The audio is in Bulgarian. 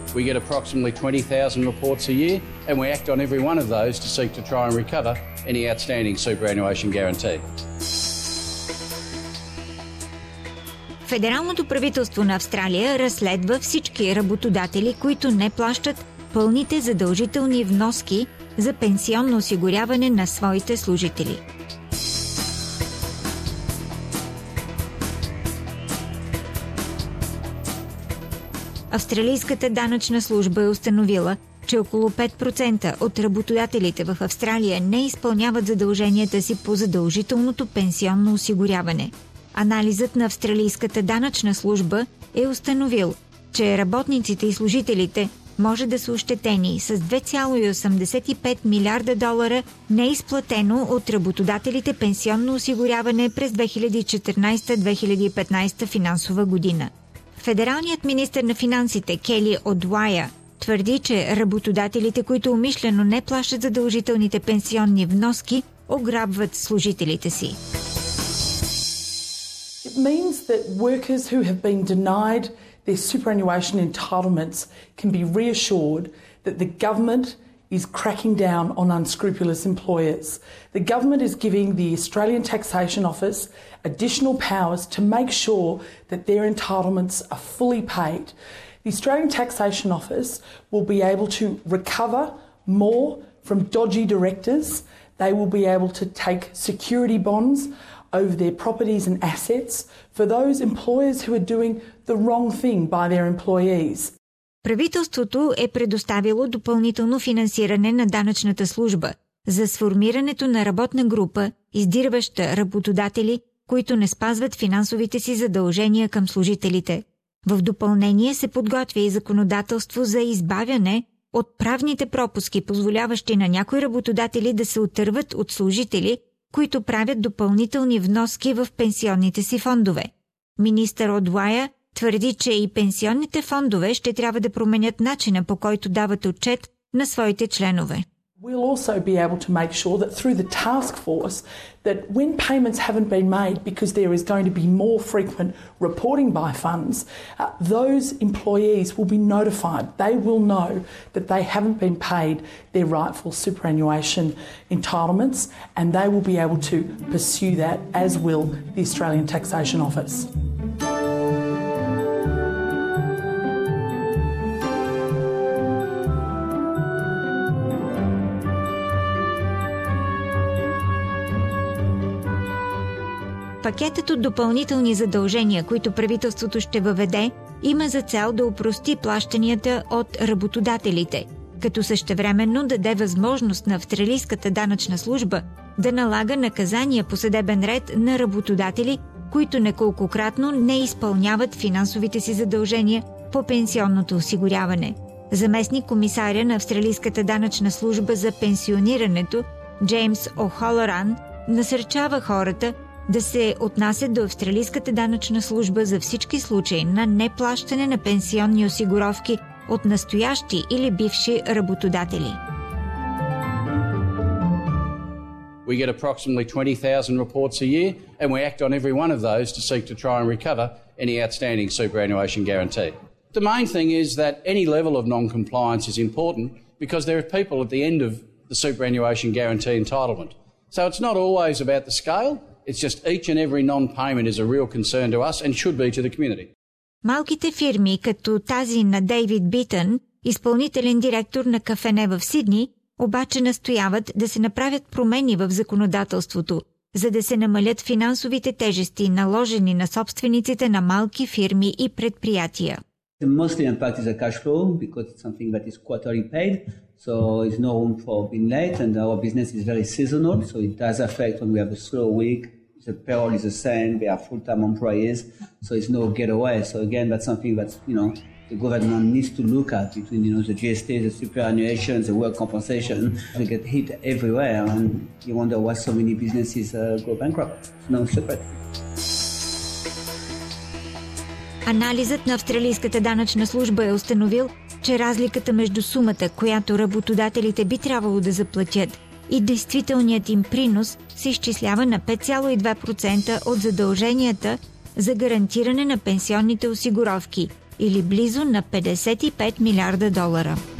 We get approximately 20,000 reports a year, and we act on every one of those to seek to try and recover any outstanding superannuation guarantee. Федералното правителство на Австралия разследва всички работодатели, които не плащат пълните задължителни вноски за пенсионно осигуряване на своите служители. Австралийската данъчна служба е установила, че около 5% от работодателите в Австралия не изпълняват задълженията си по задължителното пенсионно осигуряване. Анализът на Австралийската данъчна служба е установил, че работниците и служителите може да са ощетени с $2,85 милиарда неизплатено от работодателите пенсионно осигуряване през 2014-2015 финансова година. Федералният министър на финансите Кели Одуая твърди, че работодателите, които умишлено не плащат задължителните пенсионни вноски, ограбват служителите си. It means that workers who have been denied their superannuation entitlements can be reassured that the government is cracking down on unscrupulous employers. The government is giving the Australian Taxation Office additional powers to make sure that their entitlements are fully paid. The Australian Taxation Office will be able to recover more from dodgy directors. They will be able to take security bonds over their properties and assets for those employers who are doing the wrong thing by their employees. Правителството е предоставило допълнително финансиране на данъчната служба за сформирането на работна група, издирваща работодатели, които не спазват финансовите си задължения към служителите. В допълнение се подготвя и законодателство за избавяне от правните пропуски, позволяващи на някои работодатели да се отърват от служители, които правят допълнителни вноски в пенсионните си фондове. Министър Одуая твърди, че и пенсионните фондове ще трябва да променят начина, по който дават отчет на своите членове. We'll also be able to make sure that through the task force that when payments haven't been made because there is going to be more frequent reporting by funds, those employees will be notified. They will know that they haven't been paid their rightful superannuation entitlements, and they will be able to pursue that, as will the Australian Taxation Office. Пакетът от допълнителни задължения, които правителството ще въведе, има за цел да опрости плащанията от работодателите, като същевременно даде възможност на Австралийската данъчна служба да налага наказания по съдебен ред на работодатели, които неколкократно не изпълняват финансовите си задължения по пенсионното осигуряване. Заместник комисаря на Австралийската данъчна служба за пенсионирането Джеймс О'Холоран насърчава хората да се отнасят до Австралийската данъчна служба за всички случаи на неплащане на пенсионни осигуровки от настоящи или бивши работодатели. We get approximately 20,000 reports a year, and we act on every one of those to seek to try and recover any outstanding superannuation guarantee. The main thing is that any level of non-compliance is important because there are people at the end of the superannuation guarantee entitlement. So it's not always about the scale. It's just each and every non-payment is a real concern to us and should be to the community. Малките фирми, като тази на Дейвид Битън, изпълнителен директор на Кафене в Сидни, обаче настояват да се направят промени в законодателството, за да се намалят финансовите тежести, наложени на собствениците на малки фирми и предприятия. The mostly impact is a cash flow because it's something that is quarterly paid, so there's no room for being late, and our business is very seasonal, so it does affect when we have a slow week. The payroll is the same, they are full-time employees, so it's no getaway. So again, that's something that, the government needs to look at between, the GST, the superannuation, the work compensation. We get hit everywhere, and you wonder why so many businesses go bankrupt. It's no secret. Анализът на Австралийската данъчна служба е установил, че разликата между сумата, която работодателите би трябвало да заплатят, и действителният им принос се изчислява на 5,2% от задълженията за гарантиране на пенсионните осигуровки или близо на $55 милиарда.